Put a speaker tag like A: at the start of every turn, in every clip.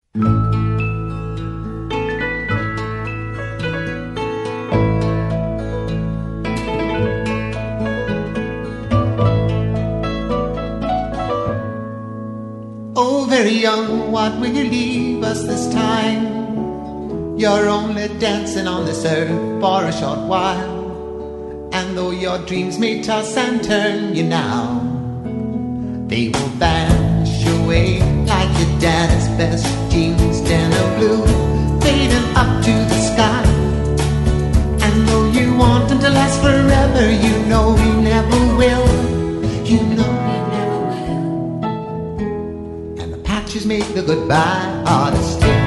A: Oh, very young, what will you leave us this time? You're only dancing on this earth for a short while. And though your dreams may toss and turn you now, they will vanish away like your dad's best jeans, denim blue, fading up to the sky. And though you want them to last forever, you know we never will. You know we never will. And the patches make the goodbye harder still.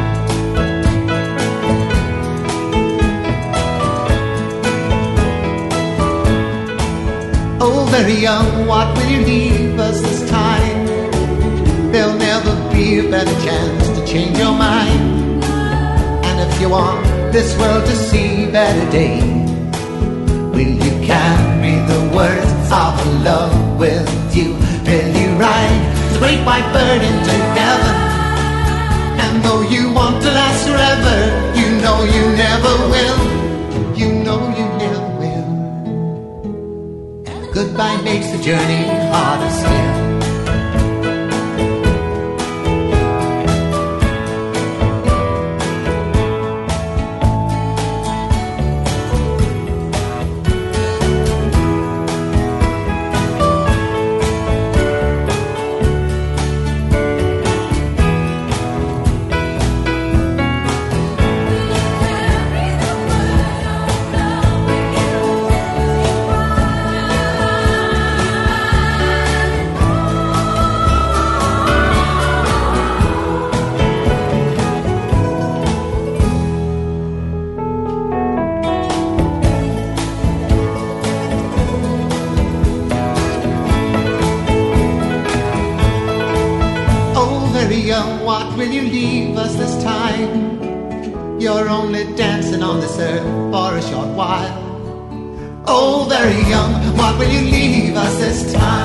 A: Oh, very young, what will you leave us this time? There'll never be a better chance to change your mind. And if you want this world to see better days, will you carry the words of love with you? Will you ride the great white bird into heaven? And though you want to last forever, you know you never will. You know you never will. Goodbye makes the journey harder still. What will you leave us this time? You're only dancing on this earth for a short while. Oh, very young, what will you leave us this time?